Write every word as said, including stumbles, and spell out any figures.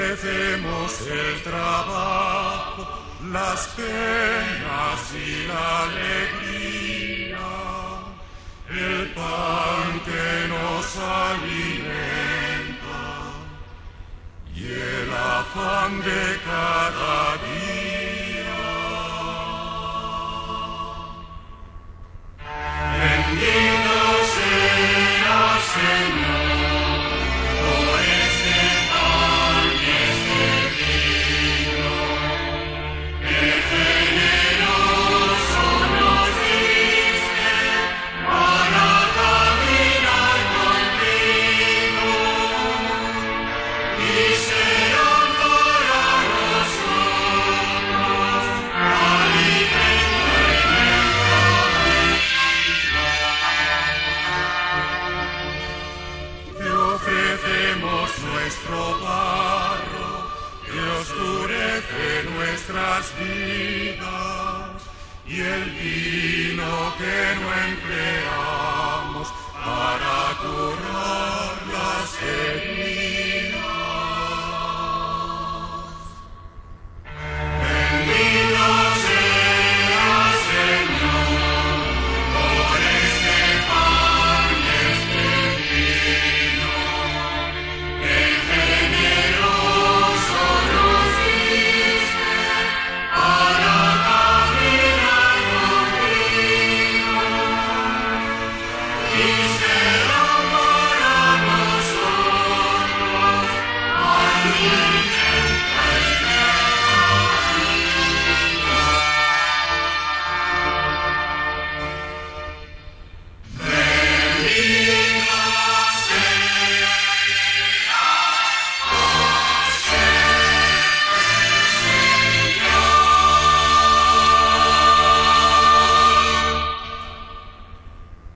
ofrecemos el trabajo, las penas y la alegría, el pan que nos alimenta y el afán de cada día. Bendito sea, Señor. Nuestro barro que oscurece nuestras vidas y el vino que no empleamos para curar las heridas.